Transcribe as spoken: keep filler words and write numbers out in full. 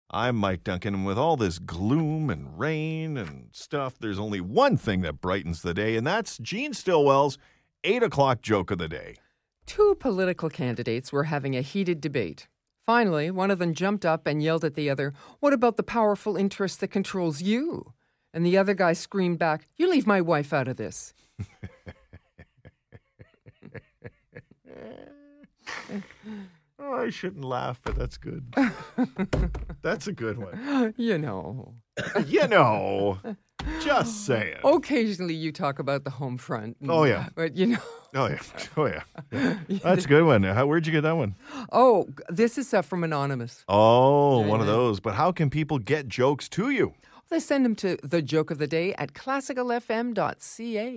I'm Mike Duncan, and with all this gloom and rain and stuff, there's only one thing that brightens the day, and that's Gene Stillwell's eight o'clock joke of the day. Two political candidates were having a heated debate. Finally, one of them jumped up and yelled at the other, "What about the powerful interest that controls you?" And the other guy screamed back, "You leave my wife out of this." Oh, I shouldn't laugh, but that's good. That's a good one. You know. You know. Just saying. Occasionally you talk about the home front. and- Oh, yeah. But, you know. Oh, yeah. Oh, yeah. yeah. That's a good one. How, where'd you get that one? Oh, this is uh, from Anonymous. Oh, Yeah, one of yeah. those. But how can people get jokes to you? They send them to the joke of the day at classical f m dot c a.